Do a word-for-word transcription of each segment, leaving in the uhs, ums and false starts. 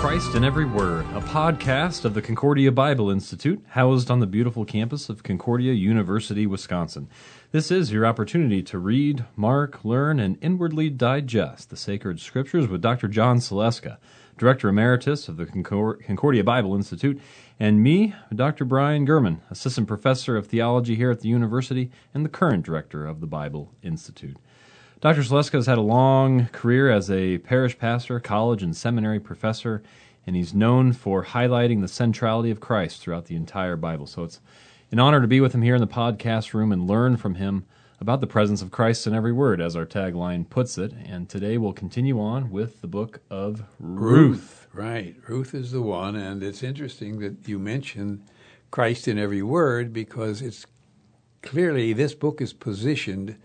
Christ in Every Word, a podcast of the Concordia Bible Institute, housed on the beautiful campus of Concordia University, Wisconsin. This is your opportunity to read, mark, learn, and inwardly digest the sacred scriptures with Doctor John Saleska, Director Emeritus of the Concordia Bible Institute, and me, Doctor Brian Gurman, Assistant Professor of Theology here at the university and the current Director of the Bible Institute. Doctor Saleska has had a long career as a parish pastor, college and seminary professor, and he's known for highlighting the centrality of Christ throughout the entire Bible. So it's an honor to be with him here in the podcast room and learn from him about the presence of Christ in every word, as our tagline puts it. And today we'll continue on with the book of Ruth. Ruth, right. Ruth is the one, and it's interesting that you mentioned Christ in every word, because it's clearly this book is positioned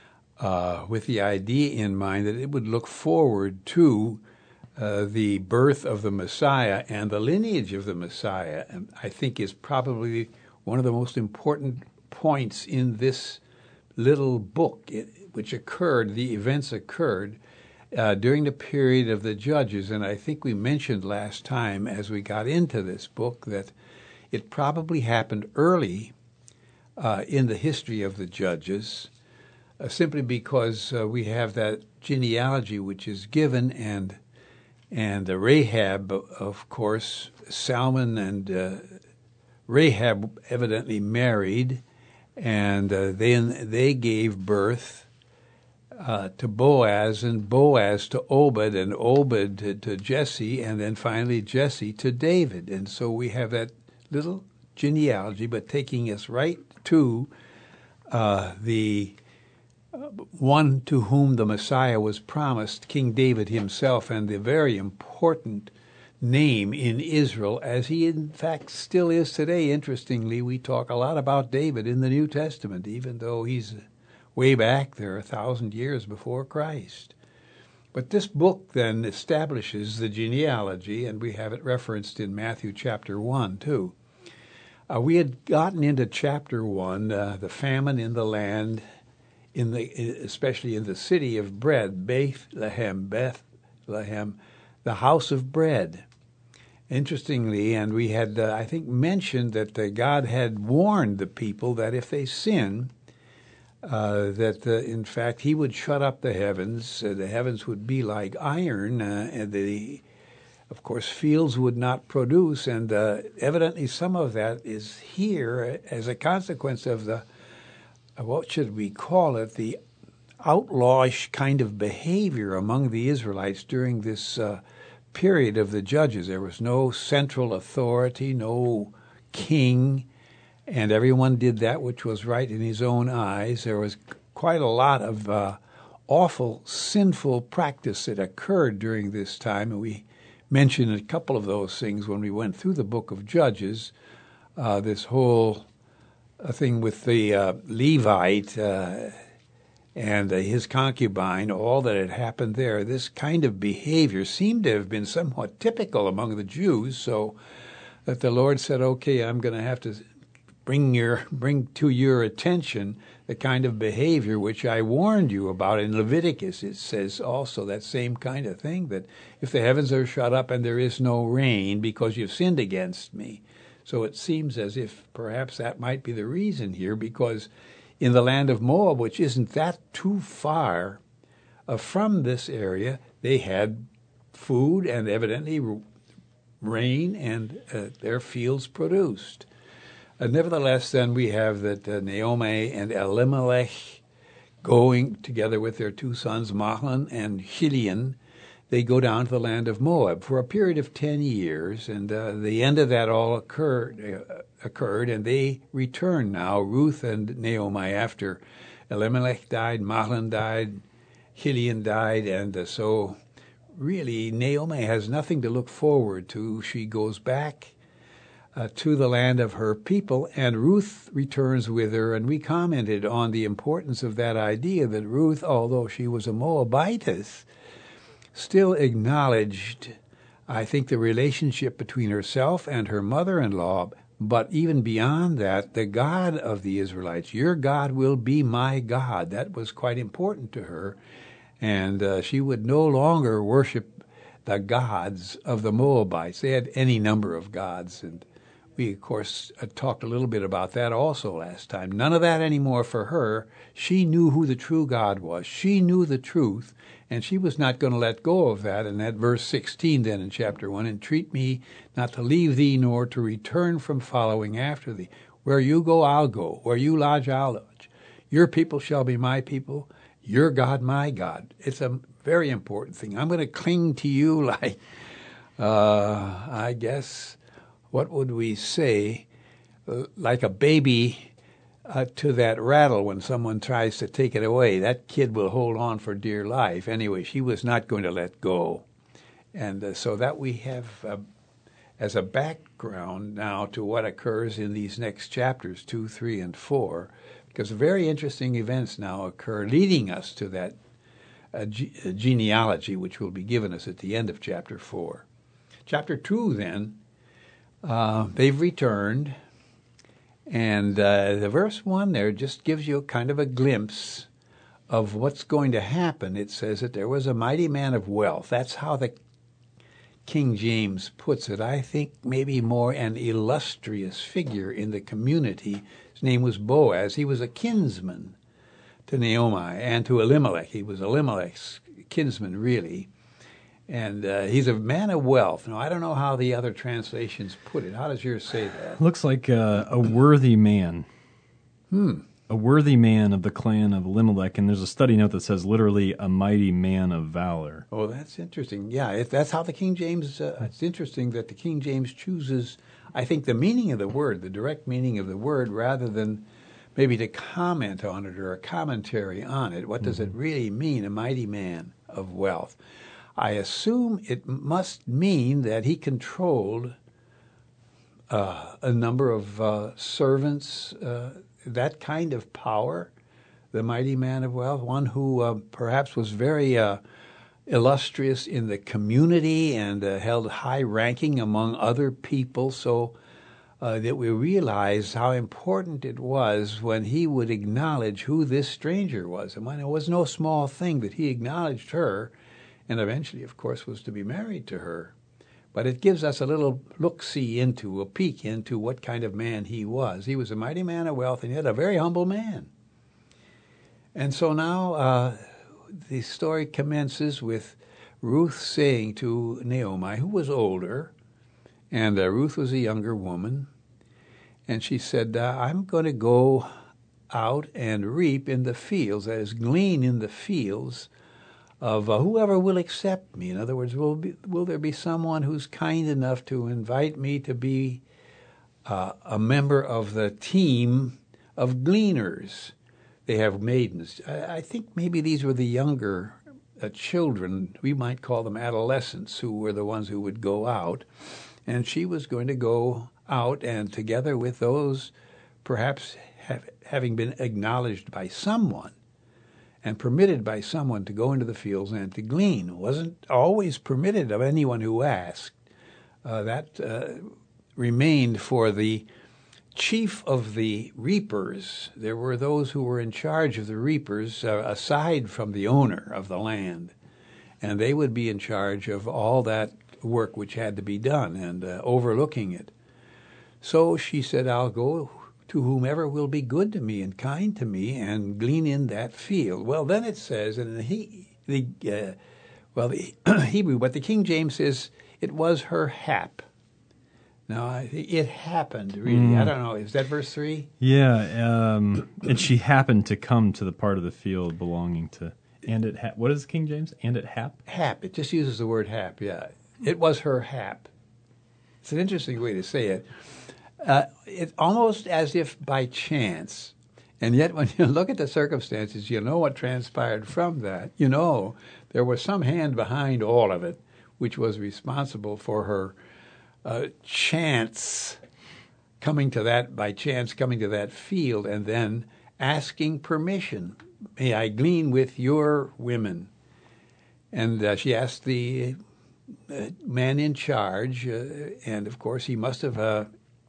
uh, with the idea in mind that it would look forward to uh, the birth of the Messiah, and the lineage of the Messiah, and I think is probably one of the most important points in this little book, it, which occurred, the events occurred uh, during the period of the Judges. And I think we mentioned last time as we got into this book that it probably happened early uh, in the history of the Judges, uh, simply because uh, we have that genealogy which is given, and and uh, Rahab, of course, Salmon and uh, Rahab evidently married, and uh, then they gave birth uh, to Boaz, and Boaz to Obed, and Obed to, to Jesse, and then finally Jesse to David. And so we have that little genealogy, but taking us right to uh, the uh, one to whom the Messiah was promised, King David himself, and the very important name in Israel, as he in fact still is today. Interestingly, we talk a lot about David in the New Testament, even though he's way back there a thousand years before Christ. But this book then establishes the genealogy, and we have it referenced in Matthew chapter one, too. Uh, we had gotten into chapter one, uh, the famine in the land, in the especially in the city of bread, Bethlehem, Bethlehem, the house of bread. Interestingly, and we had, uh, I think, mentioned that uh, God had warned the people that if they sin, uh, that uh, in fact he would shut up the heavens. Uh, the heavens would be like iron, uh, and the, of course, fields would not produce. And uh, evidently some of that is here as a consequence of the, uh, what should we call it, the outlawish kind of behavior among the Israelites during this uh period of the Judges. There was no central authority, no king, and everyone did that which was right in his own eyes. There was quite a lot of uh, awful, sinful practice that occurred during this time, and we mentioned a couple of those things when we went through the book of Judges. Uh, this whole uh, thing with the uh, Levite uh, and uh, his concubine, all that had happened there, this kind of behavior seemed to have been somewhat typical among the Jews, so that the Lord said, okay, I'm going to have to bring your bring to your attention the kind of behavior which I warned you about. In Leviticus, it says also that same kind of thing, that if the heavens are shut up and there is no rain because you've sinned against me. So it seems as if perhaps that might be the reason here, because in the land of Moab, which isn't that too far uh, from this area, they had food and evidently r- rain, and uh, their fields produced. Uh, nevertheless, then we have that uh, Naomi and Elimelech going together with their two sons, Mahlon and Chilion. They go down to the land of Moab for a period of ten years, and uh, the end of that all occurred, uh, occurred, and they return now, Ruth and Naomi, after Elimelech died, Mahlon died, Chilion died, and uh, so really Naomi has nothing to look forward to. She goes back uh, to the land of her people, and Ruth returns with her, and we commented on the importance of that idea that Ruth, although she was a Moabitess, still acknowledged, I think, the relationship between herself and her mother-in-law, but even beyond that, the God of the Israelites. Your God will be my God. That was quite important to her, and uh, she would no longer worship the gods of the Moabites. They had any number of gods, and we, of course, uh, talked a little bit about that also last time. None of that anymore for her. She knew who the true God was. She knew the truth, and she was not going to let go of that. And that verse sixteen then in chapter one, entreat me not to leave thee nor to return from following after thee. Where you go, I'll go. Where you lodge, I'll lodge. Your people shall be my people. Your God, my God. It's a very important thing. I'm going to cling to you like, uh, I guess, what would we say, uh, like a baby uh, to that rattle when someone tries to take it away. That kid will hold on for dear life. Anyway, she was not going to let go. And uh, so that we have uh, as a background now to what occurs in these next chapters, two, three, and four, because very interesting events now occur leading us to that uh, ge- uh, genealogy, which will be given us at the end of chapter four. Chapter two, then, uh, they've returned, and uh, the verse one there just gives you kind of a glimpse of what's going to happen. It says that there was a mighty man of wealth. That's how the King James puts it. I think maybe more an illustrious figure in the community. His name was Boaz. He was a kinsman to Naomi and to Elimelech. He was Elimelech's kinsman, really. And uh, he's a man of wealth. Now, I don't know how the other translations put it. How does yours say that? Looks like uh, a worthy man. Hmm. A worthy man of the clan of Elimelech, and there's a study note that says literally a mighty man of valor. Oh, that's interesting. Yeah, if that's how the King James, uh, it's interesting that the King James chooses, I think, the meaning of the word, the direct meaning of the word, rather than maybe to comment on it or a commentary on it. What does mm-hmm. it really mean, a mighty man of wealth? I assume it must mean that he controlled uh, a number of uh, servants, uh, that kind of power, the mighty man of wealth, one who uh, perhaps was very uh, illustrious in the community and uh, held high ranking among other people, so uh, that we realize how important it was when he would acknowledge who this stranger was. And it was no small thing that he acknowledged her, and eventually, of course, was to be married to her. But it gives us a little look-see into, a peek into what kind of man he was. He was a mighty man of wealth, and yet a very humble man. And so now uh, the story commences with Ruth saying to Naomi, who was older, and uh, Ruth was a younger woman, and she said, uh, I'm going to go out and reap in the fields, that is, glean in the fields of uh, whoever will accept me. In other words, will be, will there be someone who's kind enough to invite me to be uh, a member of the team of gleaners? They have maidens. I, I think maybe these were the younger uh, children. We might call them adolescents, who were the ones who would go out. And she was going to go out, and together with those, perhaps have, having been acknowledged by someone, and permitted by someone to go into the fields and to glean. It wasn't always permitted of anyone who asked. Uh, that uh, remained for the chief of the reapers. There were those who were in charge of the reapers, uh, aside from the owner of the land. And they would be in charge of all that work which had to be done and uh, overlooking it. So she said, I'll go to whomever will be good to me and kind to me, and glean in that field. Well, then it says, and he, the, uh, well, the Hebrew, but the King James says it was her hap. Now, it happened, really. Mm. I don't know. Is that verse three? Yeah, um, and she happened to come to the part of the field belonging to, and it hap. What is King James? And it hap? Hap. It just uses the word hap, yeah. It was her hap. It's an interesting way to say it. Uh, it's almost as if by chance, and yet when you look at the circumstances, you know what transpired from that. You know there was some hand behind all of it, which was responsible for her uh, chance coming to that, by chance coming to that field, and then asking permission. May I glean with your women? And uh, she asked the uh, man in charge, uh, and of course he must have... Uh,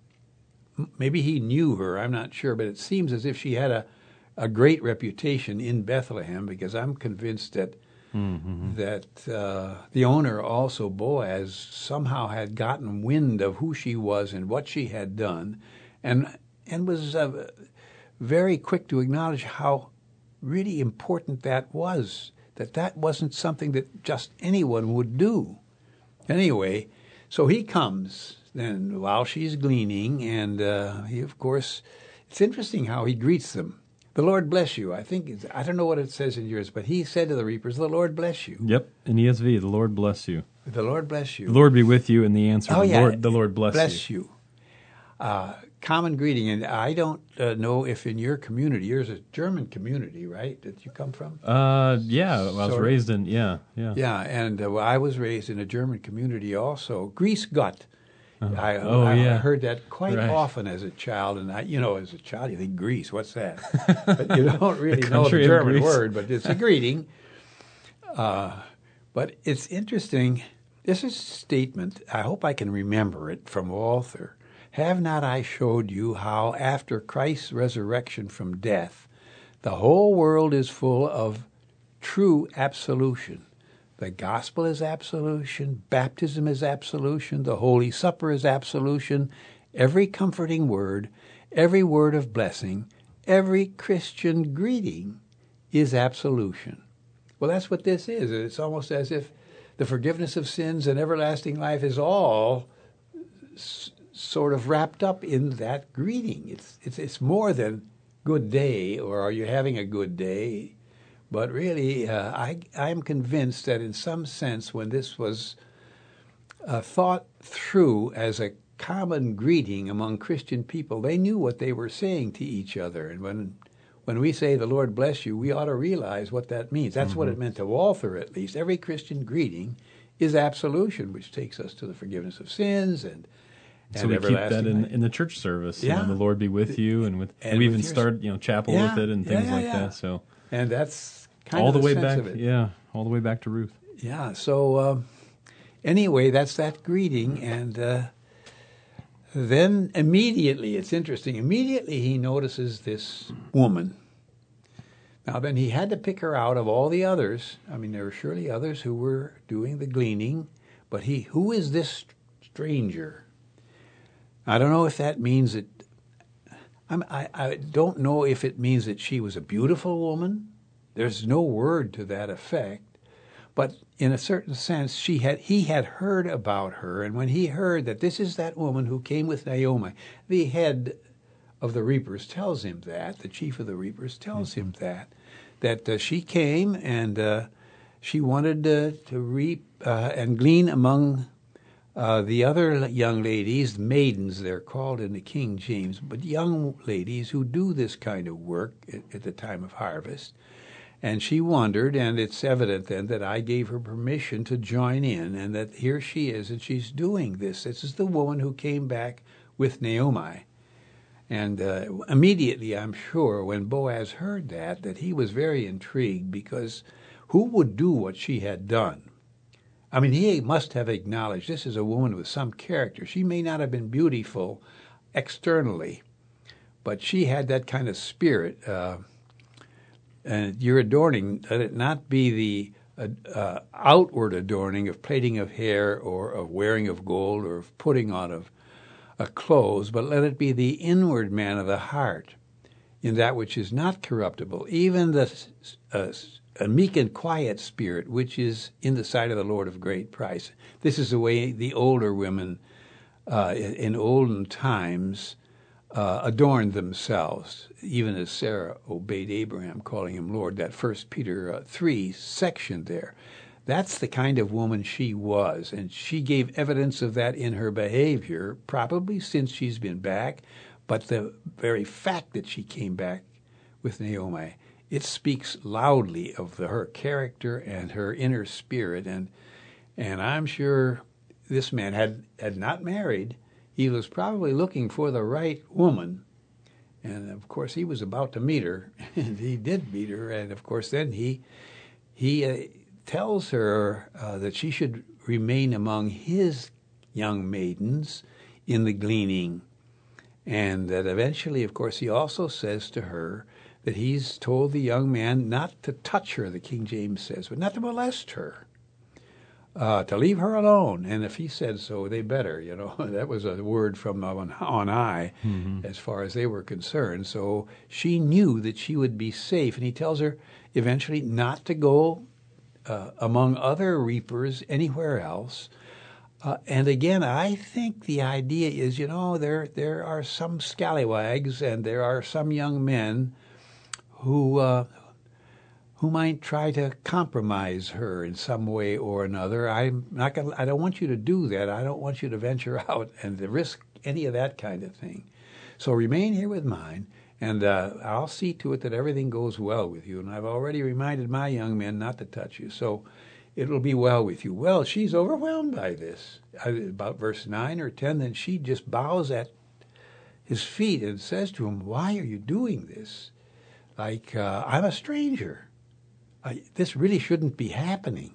Maybe he knew her, I'm not sure, but it seems as if she had a, a great reputation in Bethlehem, because I'm convinced that mm-hmm. that uh, the owner also, Boaz, somehow had gotten wind of who she was and what she had done, and and was uh, very quick to acknowledge how really important that was, that that wasn't something that just anyone would do. Anyway, so he comes then while she's gleaning, and uh, he, of course, it's interesting how he greets them. The Lord bless you. I think, it's, I don't know what it says in yours, but he said to the reapers, the Lord bless you. Yep, in E S V, the Lord bless you. The Lord bless you. The Lord be with you, and the answer, oh, the, yeah. Lord, the Lord bless, bless you. you. Uh, common greeting, and I don't uh, know if in your community, yours is a German community, right, that you come from? Uh, yeah, I was so, raised in, yeah, yeah. Yeah, and uh, well, I was raised in a German community also. Grüß Gott. Uh, I, oh, I, yeah. I heard that quite right. often as a child, and I, you know, as a child, you think Greece, what's that? But you don't really the know the German Greece. word, but it's a greeting. Uh, but it's interesting. This is a statement, I hope I can remember it, from Walther. Have not I showed you how after Christ's resurrection from death, the whole world is full of true absolution? The gospel is absolution, baptism is absolution, the Holy Supper is absolution, every comforting word, every word of blessing, every Christian greeting is absolution. Well, that's what this is. It's almost as if the forgiveness of sins and everlasting life is all s- sort of wrapped up in that greeting. It's, it's, it's more than good day or are you having a good day? But really, uh, I, I'm convinced that in some sense, when this was uh, thought through as a common greeting among Christian people, they knew what they were saying to each other. And when when we say, the Lord bless you, we ought to realize what that means. That's mm-hmm. what it meant to Walther, at least. Every Christian greeting is absolution, which takes us to the forgiveness of sins and So we keep that in, in the church service. Yeah. You know, the Lord be with you, and with and and we with even your, start you know chapel yeah, with it and yeah, things yeah, like yeah. that. So and that's kind all of the, the way sense back, of it. yeah, all the way back to Ruth. Yeah. So um, anyway, that's that greeting, and uh, then immediately, it's interesting. Immediately, he notices this woman. Now, then he had to pick her out of all the others. I mean, there were surely others who were doing the gleaning, but he, who is this stranger? I don't know if that means that, I'm, I, I don't know if it means that she was a beautiful woman. There's no word to that effect. But in a certain sense, she had he had heard about her, and when he heard that this is that woman who came with Naomi, the head of the reapers tells him that, the chief of the reapers tells mm-hmm. him that, that uh, she came and uh, she wanted uh, to reap uh, and glean among uh, the other young ladies, maidens they're called in the King James, but young ladies who do this kind of work at, at the time of harvest. And she wondered, and it's evident then that I gave her permission to join in, and that here she is, and she's doing this. This is the woman who came back with Naomi. And uh, immediately, I'm sure, when Boaz heard that, that he was very intrigued, because who would do what she had done? I mean, he must have acknowledged this is a woman with some character. She may not have been beautiful externally, but she had that kind of spirit. Uh, and your adorning, let it not be the uh, uh, outward adorning of plaiting of hair or of wearing of gold or of putting on of uh, clothes, but let it be the inward man of the heart in that which is not corruptible, even the uh, a meek and quiet spirit, which is in the sight of the Lord of great price. This is the way the older women uh, in, in olden times uh, adorned themselves, even as Sarah obeyed Abraham, calling him Lord. That First Peter uh, three section there. That's the kind of woman she was, and she gave evidence of that in her behavior, probably since she's been back, but the very fact that she came back with Naomi, it speaks loudly of the, her character and her inner spirit. And and I'm sure this man had, had not married. He was probably looking for the right woman. And, of course, he was about to meet her. And he did meet her. And, of course, then he, he uh, tells her uh, that she should remain among his young maidens in the gleaning. And that eventually, of course, he also says to her that he's told the young man not to touch her, the King James says, but not to molest her, uh, to leave her alone. And if he said so, they better, you know. That was a word from on, on high mm-hmm. as far as they were concerned. So she knew that she would be safe. And he tells her eventually not to go uh, among other reapers anywhere else. Uh, and again, I think the idea is, you know, there there are some scallywags and there are some young men who uh, who might try to compromise her in some way or another. I'm not gonna, I don't want you to do that. I don't want you to venture out and to risk any of that kind of thing. So remain here with mine, and uh, I'll see to it that everything goes well with you. And I've already reminded my young men not to touch you. So it'll be well with you. Well, she's overwhelmed by this. About verse nine or ten, then she just bows at his feet and says to him, why are you doing this? Like, uh, I'm a stranger. I, this really shouldn't be happening.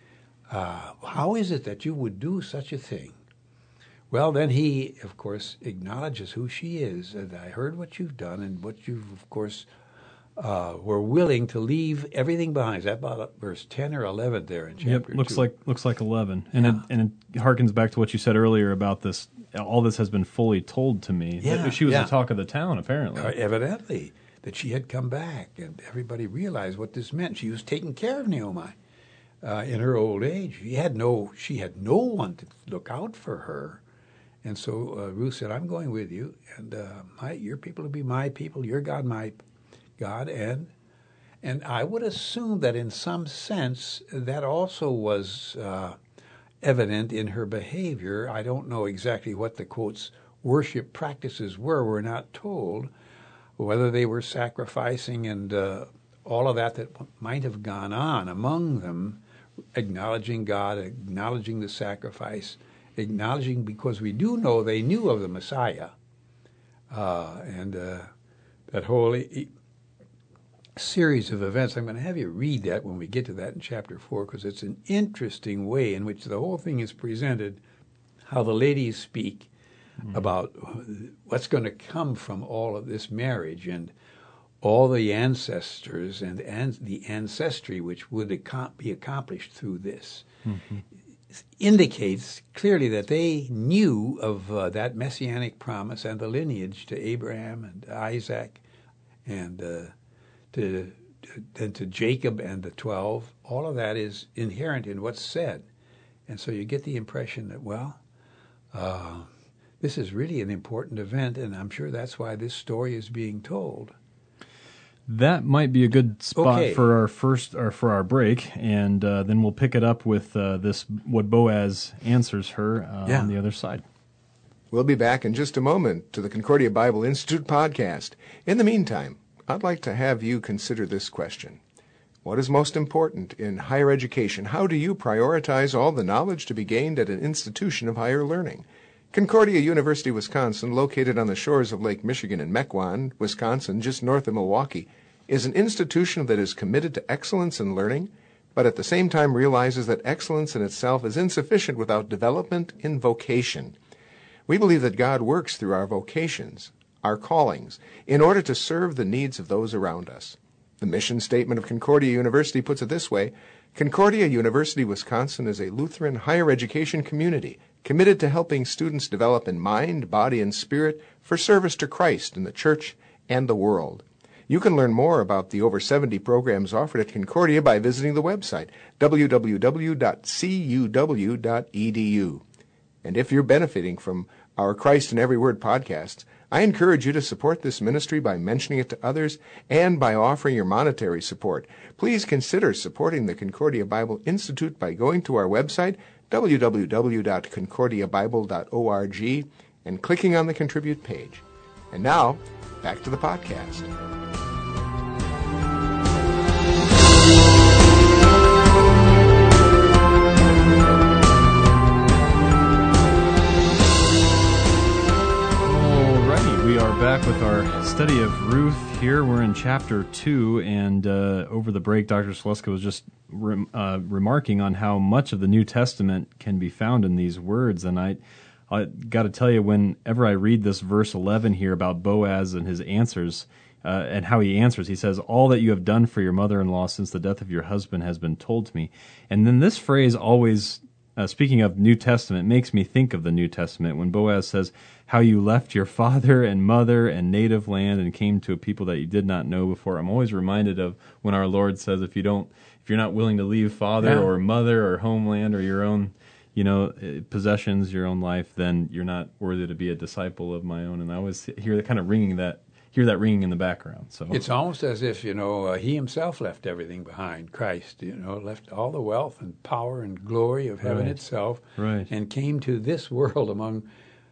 Uh, how is it that you would do such a thing? Well, then he, of course, acknowledges who she is. And I heard what you've done and what you've, of course, Uh, were willing to leave everything behind. Is that about verse ten or eleven there in chapter Yep, looks two? like looks like eleven, and yeah. it, and it harkens back to what you said earlier about this. All this has been fully told to me. Yeah, that she was yeah. the talk of the town, apparently. Uh, evidently, that she had come back, and everybody realized what this meant. She was taking care of Naomi uh, in her old age. She had no, she had no one to look out for her, and so uh, Ruth said, "I'm going with you, and uh, my, your people will be my people, your God my." God, and and I would assume that in some sense that also was uh, evident in her behavior. I don't know exactly what the, quotes, worship practices were. We're not told whether they were sacrificing and uh, all of that that might have gone on among them, acknowledging God, acknowledging the sacrifice, acknowledging, because we do know they knew of the Messiah. Uh, and uh, that whole e- series of events, I'm going to have you read that when we get to that in chapter four, because it's an interesting way in which the whole thing is presented, how the ladies speak mm-hmm. about what's going to come from all of this marriage and all the ancestors and, and the ancestry which would ac- be accomplished through this. Mm-hmm. Indicates clearly that they knew of uh, that messianic promise and the lineage to Abraham and Isaac and uh, to, then to Jacob and the twelve. All of that is inherent in what's said. And so you get the impression that, well, uh, this is really an important event, and I'm sure that's why this story is being told. That might be a good spot okay. for our first, or for our break, and uh, then we'll pick it up with uh, this, what Boaz answers her uh, yeah. on the other side. We'll be back in just a moment to the Concordia Bible Institute podcast. In the meantime, I'd like to have you consider this question. What is most important in higher education? How do you prioritize all the knowledge to be gained at an institution of higher learning? Concordia University, Wisconsin, located on the shores of Lake Michigan in Mequon, Wisconsin, just north of Milwaukee, is an institution that is committed to excellence in learning, but at the same time realizes that excellence in itself is insufficient without development in vocation. We believe that God works through our vocations, our callings, in order to serve the needs of those around us. The mission statement of Concordia University puts it this way: Concordia University, Wisconsin is a Lutheran higher education community committed to helping students develop in mind, body, and spirit for service to Christ in the church and the world. You can learn more about the over seventy programs offered at Concordia by visiting the website w w w dot c u w dot e d u. And if you're benefiting from our Christ in Every Word podcasts, I encourage you to support this ministry by mentioning it to others and by offering your monetary support. Please consider supporting the Concordia Bible Institute by going to our website, w w w dot concordia bible dot org, and clicking on the Contribute page. And now, back to the podcast. We are back with our study of Ruth here. We're in chapter two, and uh, over the break, Doctor Sluska was just re- uh, remarking on how much of the New Testament can be found in these words, and I I got to tell you, whenever I read this verse eleven here about Boaz and his answers, uh, and how he answers, he says, "All that you have done for your mother-in-law since the death of your husband has been told to me." And then this phrase always, uh, speaking of New Testament, makes me think of the New Testament when Boaz says, "How you left your father and mother and native land and came to a people that you did not know before." I'm always reminded of when our Lord says, if you don't, if you're not willing to leave father Yeah. or mother or homeland or your own, you know, possessions, your own life, then you're not worthy to be a disciple of my own. And I always hear that kind of ringing that, hear that ringing in the background. So It's almost as if, you know, uh, he himself left everything behind, Christ, you know, left all the wealth and power and glory of heaven Right. itself, Right. and came to this world among,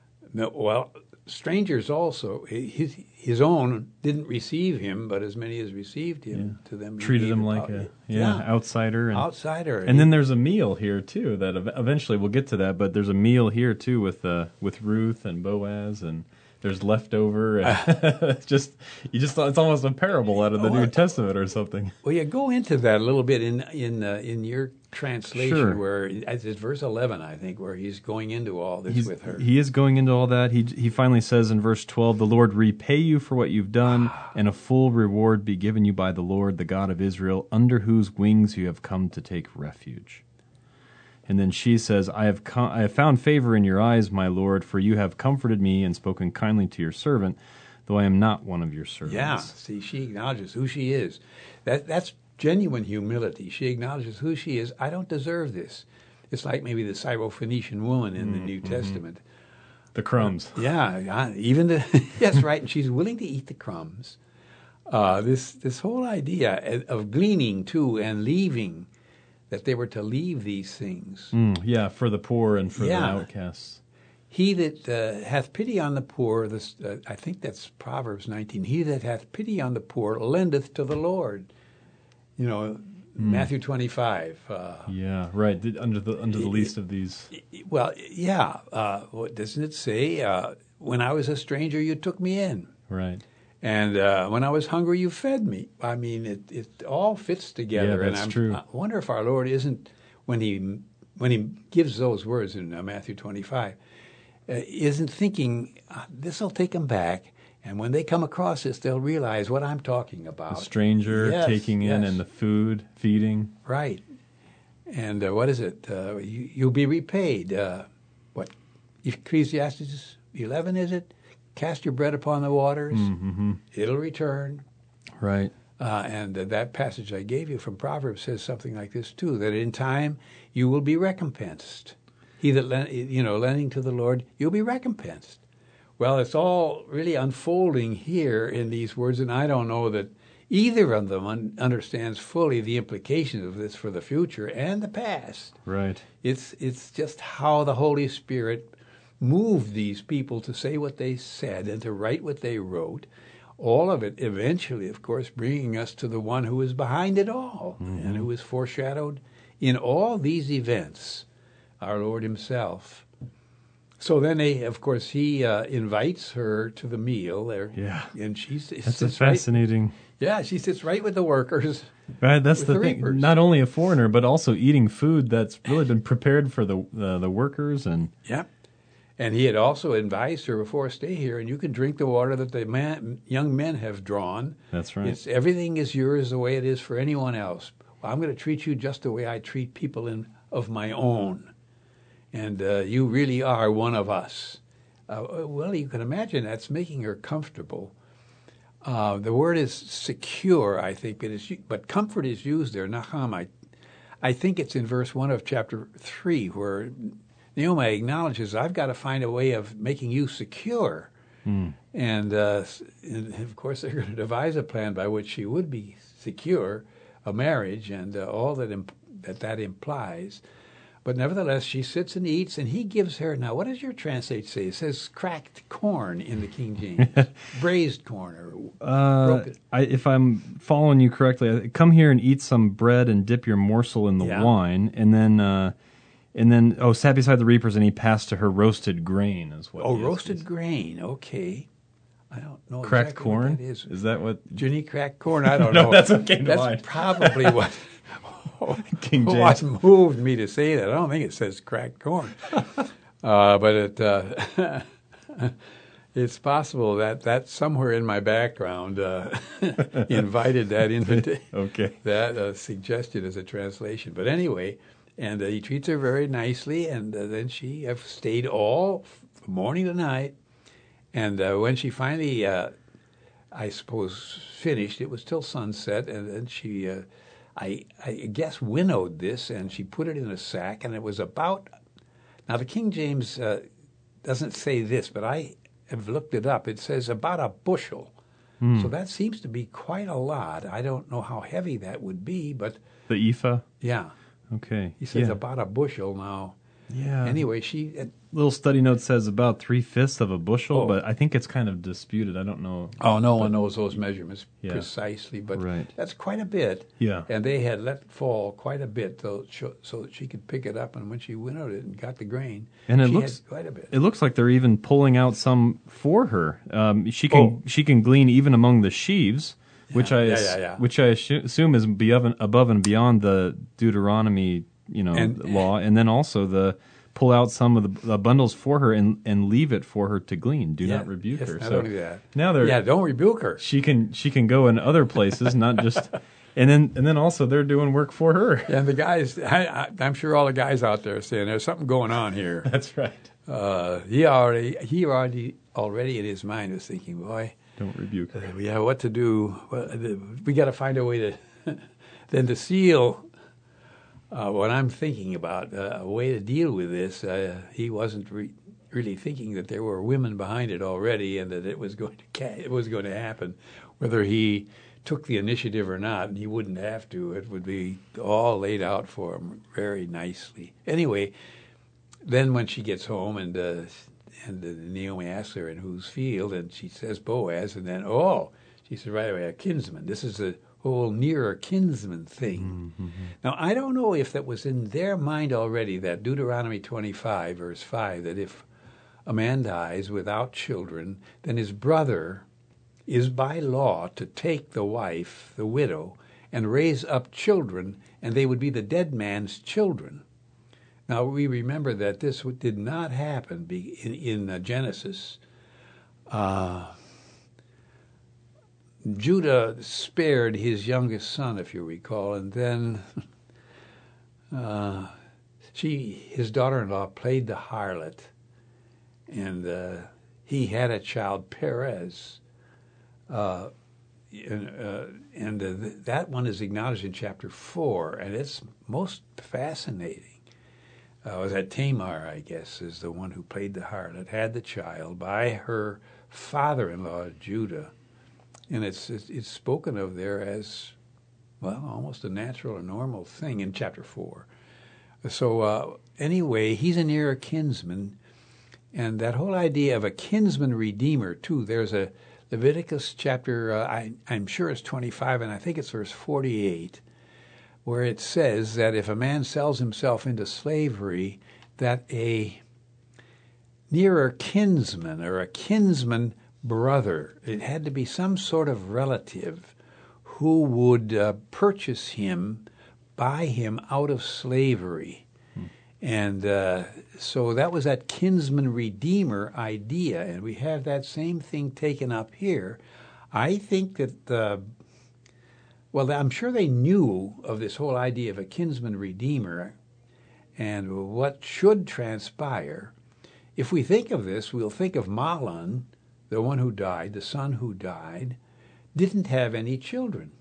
well, strangers also. His, his own didn't receive him, but as many as received him, to them he treated gave him the like power. a yeah, outsider. And, outsider. and then there's a meal here too. That ev- eventually we'll get to that, but there's a meal here too with uh, with Ruth and Boaz, and there's leftover. And it's just you just it's almost a parable out of the Oh, New I- Testament or something. Well, yeah, go into that a little bit in in uh, in your translation, Sure. where it's verse eleven, I think, where he's going into all this He's, with her. he is going into all that. He he finally says in verse twelve, "The Lord repay you for what you've done, and a full reward be given you by the Lord, the God of Israel, under whose wings you have come to take refuge." And then she says, I have com- I have found favor in your eyes, my Lord, for you have comforted me and spoken kindly to your servant, though I am not one of your servants. Yeah, see, she acknowledges who she is. That that's genuine humility. She acknowledges who she is. I don't deserve this. It's like maybe the Syrophoenician woman in the New Testament. The crumbs. Yeah, yeah, even the yes, right. And she's willing to eat the crumbs. Uh, this this whole idea of gleaning too and leaving, that they were to leave these things. Mm, yeah, for the poor and for Yeah. the outcasts. He that uh, hath pity on the poor, this uh, I think that's Proverbs nineteen. He that hath pity on the poor lendeth to the Lord. You know, Matthew twenty-five. Uh, Yeah, right. Did- Under the under the least of these. well, yeah. Uh, what doesn't it say? Uh, when I was a stranger, you took me in. Right. And uh, when I was hungry, you fed me. I mean, it, it all fits together. Yeah, and that's I'm, true. I wonder if our Lord isn't, when he when he gives those words in uh, Matthew twenty-five, uh, isn't thinking, uh, this will take them back. And when they come across this, they'll realize what I'm talking about. The stranger Yes, taking in yes. and the food, feeding. Right. And uh, what is it? Uh, you, you'll be repaid. Uh, what? Ecclesiastes eleven, is it? Cast your bread upon the waters. Mm-hmm. It'll return. Right. Uh, and uh, that passage I gave you from Proverbs says something like this too: that in time you will be recompensed. He that len- you know, lending to the Lord, you'll be recompensed. Well, it's all really unfolding here in these words, and I don't know that either of them un- understands fully the implications of this for the future and the past. Right. It's it's just how the Holy Spirit moved these people to say what they said and to write what they wrote. All of it eventually, of course, bringing us to the one who is behind it all Mm-hmm. and who is foreshadowed in all these events, our Lord himself. So then, they, of course, he uh, invites her to the meal there. Yeah. And she sits That's a right, fascinating. yeah, she sits right with the workers. Right, that's with the the thing. reapers. Not only a foreigner, but also eating food that's really been prepared for the uh, the workers, and Yeah. And he had also advised her before, stay here, and you can drink the water that the man, young men have drawn. that's right. It's everything is yours the way it is for anyone else. Well, I'm going to treat you just the way I treat people in, of my own. And uh, you really are one of us. Uh, well, you can imagine that's making her comfortable. Uh, the word is secure, I think, but, it's, but comfort is used there. Naham, I, I think it's in verse one of chapter three, where Naomi acknowledges, I've got to find a way of making you secure. Mm. And, uh, and, of course, they're going to devise a plan by which she would be secure, a marriage, and uh, all that, imp- that that implies. But nevertheless, she sits and eats, and he gives her, now what does your translate say? It says cracked corn in the King James, braised corn, or Uh, broken. I, if I'm following you correctly, I- come here and eat some bread and dip your morsel in the Yeah. wine, and then, uh, and then, oh, sat beside the reapers, and he passed to her roasted grain as well. Oh, roasted grain, okay. I don't know Cracked exactly corn. what that is. Is that what Ginny cracked corn, I don't No, know. that's what came to That's mind. probably what... King What James? moved me to say that? I don't think it says cracked corn. Uh, but it uh, it's possible that that somewhere in my background uh, invited that invitation, Okay. that uh, suggestion as a translation. But anyway, and uh, he treats her very nicely, and uh, then she uh, stayed all from morning to night. And uh, when she finally, uh, I suppose, finished, it was till sunset, and then she, uh, I, I guess, winnowed this, and she put it in a sack, and it was about, now the King James uh, doesn't say this, but I have looked it up. It says about a bushel. Mm. So that seems to be quite a lot. I don't know how heavy that would be, but The ephah? yeah. Okay. He says yeah. about a bushel now. Yeah. Anyway, she... Uh, Little study note says about three-fifths of a bushel, Oh. but I think it's kind of disputed. I don't know. oh, no one knows those measurements Yeah. precisely, but Right. that's quite a bit. Yeah. And they had let fall quite a bit so, so that she could pick it up, and when she winnowed it and got the grain, And it she looks- had quite a bit. It looks like they're even pulling out some for her. Um, she can Oh. she can glean even among the sheaves, which Yeah, I yeah, ass- yeah, yeah. which I assu- assume is above and, above and beyond the Deuteronomy, you know, And- law, and then also the pull out some of the, the bundles for her and, and leave it for her to glean. Do Yeah, not rebuke yes, her. not So only that. now they're Yeah, don't rebuke her. she can she can go in other places, not just. And then and then also they're doing work for her. And the guys, I, I, I'm sure all the guys out there are saying there's something going on here. That's right. Uh, he already, he already, already in his mind was thinking, boy, Don't rebuke her. yeah, what to do? Well, we got to find a way to then to seal uh, what I'm thinking about, uh, a way to deal with this. Uh, he wasn't re- really thinking that there were women behind it already, and that it was going to ca- it was going to happen, whether he took the initiative or not. And he wouldn't have to; it would be all laid out for him very nicely. Anyway, then when she gets home and. Uh, And uh, Naomi asks her, in whose field? And she says Boaz. And then, oh, she said right away, a kinsman. This is a whole nearer kinsman thing. Mm-hmm. Now, I don't know if that was in their mind already, that Deuteronomy twenty-five, verse five, that if a man dies without children, then his brother is by law to take the wife, the widow, and raise up children, and they would be the dead man's children. Now, we remember that this did not happen in, in uh, Genesis. Uh, Judah spared his youngest son, if you recall, and then uh, she, his daughter-in-law, played the harlot, and uh, he had a child, Perez. Uh, and uh, and uh, th- that one is acknowledged in chapter four, and it's most fascinating. Uh, was that Tamar, I guess, is the one who played the harlot, had the child by her father-in-law, Judah. And it's, it's it's spoken of there as, well, almost a natural or normal thing in chapter four. So uh, anyway, he's a nearer kinsman. And that whole idea of a kinsman redeemer, too, there's a Leviticus chapter, uh, I, I'm sure it's twenty-five, and I think it's verse forty-eight, where it says that if a man sells himself into slavery, that a nearer kinsman or a kinsman brother, it had to be some sort of relative who would uh, purchase him, buy him out of slavery. Hmm. And uh, so that was that kinsman redeemer idea, and we have that same thing taken up here. I think that uh, Well, I'm sure they knew of this whole idea of a kinsman redeemer and what should transpire. If we think of this, we'll think of Mahlon, the one who died, the son who died, didn't have any children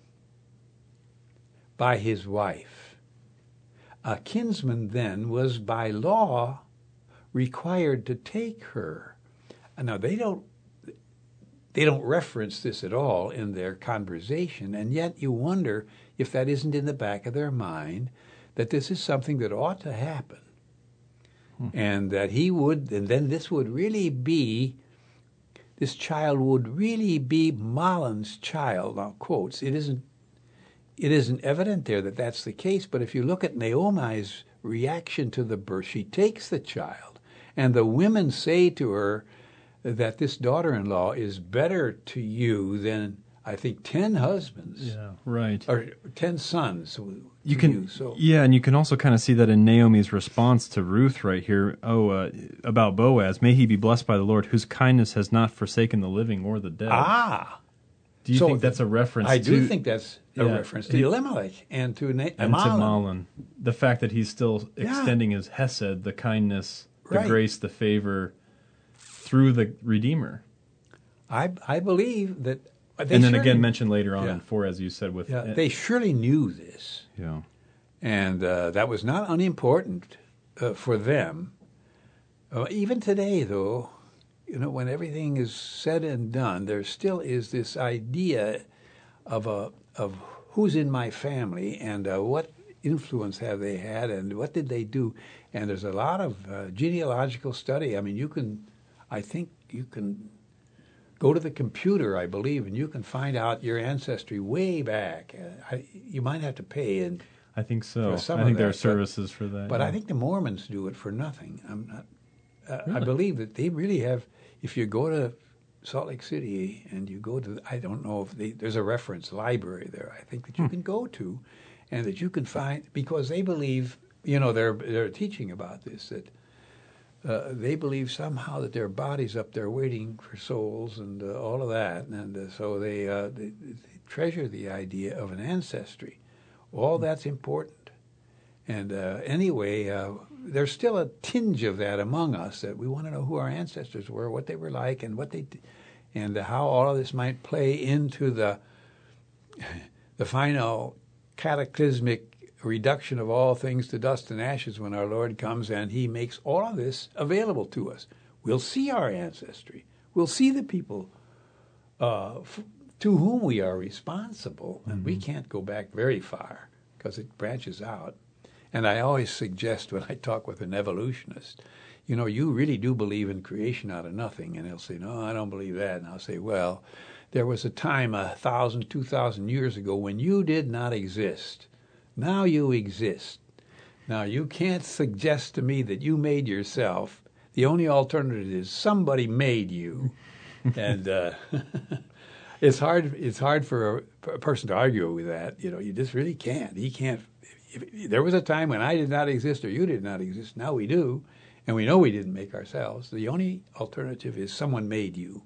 by his wife. A kinsman then was by law required to take her. Now, they don't They don't reference this at all in their conversation, and yet you wonder if that isn't in the back of their mind, that this is something that ought to happen, hmm. and that he would, and then this would really be, this child would really be Mahlon's child. Now, quotes, it isn't, it isn't evident there that that's the case, but if you look at Naomi's reaction to the birth, she takes the child, and the women say to her, that this daughter-in-law is better to you than I think, ten husbands. Yeah, right. Or ten sons. You can, you, so. yeah, and you can also kind of see that in Naomi's response to Ruth right here. Oh, uh, about Boaz, may he be blessed by the Lord, whose kindness has not forsaken the living or the dead. Ah, do you so think that's a reference? I to, do think that's a yeah, reference to Elimelech and to Na- and to Mahlon. Mahlon. The fact that he's still Yeah. extending his hesed, the kindness, the Right. grace, the favor through the Redeemer. I I believe that. They and then surely, again mentioned later on yeah. in four, as you said, with yeah, they surely knew this. yeah. And uh, that was not unimportant uh, for them. Uh, even today, though, you know, when everything is said and done, there still is this idea of a of who's in my family and uh, what influence have they had and what did they do. And there's a lot of uh, genealogical study. I mean, you can, I think you can go to the computer, I believe, and you can find out your ancestry way back. Uh, I, you might have to pay and. I think so. For some I think of there are that, services for that. But yeah. I think the Mormons do it for nothing. I'm not. Uh, Really? I believe that they really have. If you go to Salt Lake City and you go to, I don't know if they, there's a reference library there. I think that you Hmm. can go to, and that you can find because they believe. You know, they're they're teaching about this that. Uh, they believe somehow that there are bodies up there waiting for souls and uh, all of that, and uh, so they, uh, they, they treasure the idea of an ancestry. All that's important. And uh, anyway, uh, there's still a tinge of that among us that we want to know who our ancestors were, what they were like, and what they, d- and how all of this might play into the the final cataclysmic reduction of all things to dust and ashes when our Lord comes and He makes all of this available to us. We'll see our ancestry. We'll see the people uh, f- to whom we are responsible, and we can't go back very far because it branches out. And I always suggest when I talk with an evolutionist, you know, you really do believe in creation out of nothing, and they'll say, no, I don't believe that. And I'll say, well, there was a time a thousand, two thousand years ago when you did not exist. Now you exist. Now you can't suggest to me that you made yourself. The only alternative is somebody made you, and uh, it's hard. It's hard for a, a person to argue with that. You know, you just really can't. He can't. If, if, there was a time when I did not exist or you did not exist. Now we do, and we know we didn't make ourselves. The only alternative is someone made you,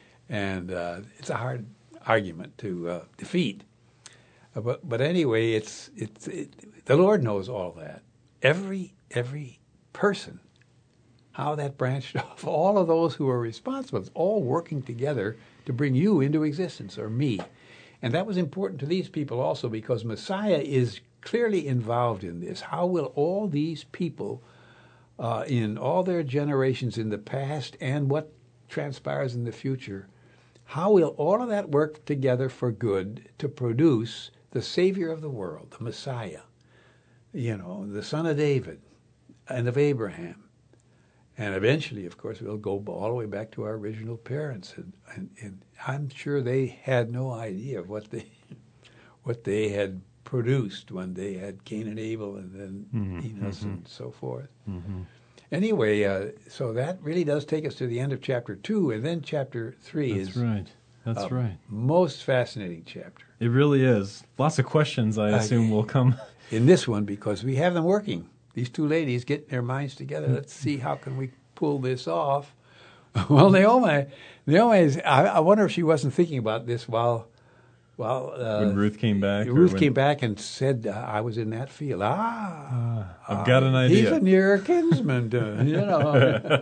and uh, it's a hard argument to uh, defeat. Uh, but but anyway, it's it's it, the Lord knows all that. Every every person, how that branched off, all of those who are responsible, it's all working together to bring you into existence, or me. And that was important to these people also because Messiah is clearly involved in this. How will all these people uh, in all their generations in the past and what transpires in the future, how will all of that work together for good to produce the Savior of the world, the Messiah, you know, the son of David and of Abraham? And eventually, of course, we'll go all the way back to our original parents. And, and, and I'm sure they had no idea of what they, what they had produced when they had Cain and Abel and then Mm-hmm, Enos mm-hmm. and so forth. Mm-hmm. Anyway, uh, so that really does take us to the end of chapter two, and then chapter three That's is right. That's a right. most fascinating chapter. It really is. Lots of questions, I assume, will come. In this one, because we have them working. These two ladies getting their minds together. Let's see how can we pull this off. Well, Naomi, Naomi is, I, I wonder if she wasn't thinking about this while, while uh, When Ruth came back. or Ruth when- came back and said, uh, "I was in that field." Ah, I've got an uh, idea. He's a near kinsman, to, you know.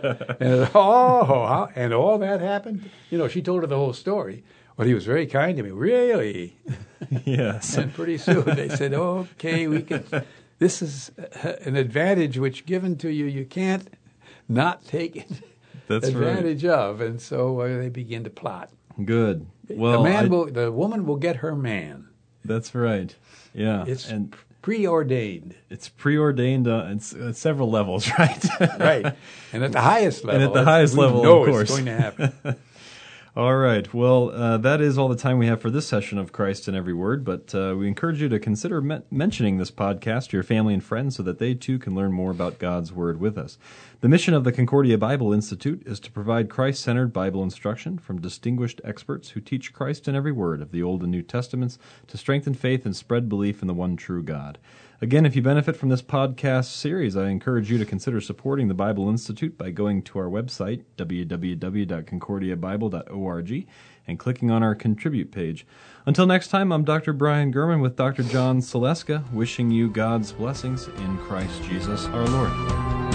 and, oh, how, and all that happened. You know, she told her the whole story. Well, he was very kind to me. Really? Yes. And pretty soon they said, "Okay, we can." This is an advantage which, given to you, you can't not take it That's advantage of. And so uh, they begin to plot. Good. Well, the man I- will, the woman will get her man. that's right. Yeah. It's and preordained, it's preordained uh, it's, at several levels, right? right? And at the highest level, And at the highest we level, know of course. it's going to happen. All right. Well, uh, that is all the time we have for this session of Christ in Every Word, but uh, we encourage you to consider me- mentioning this podcast to your family and friends so that they too can learn more about God's Word with us. The mission of the Concordia Bible Institute is to provide Christ-centered Bible instruction from distinguished experts who teach Christ in every word of the Old and New Testaments to strengthen faith and spread belief in the one true God. Again, if you benefit from this podcast series, I encourage you to consider supporting the Bible Institute by going to our website, w w w dot concordia bible dot org, and clicking on our Contribute page. Until next time, I'm Doctor Brian Gurman with Doctor John Saleska, wishing you God's blessings in Christ Jesus our Lord.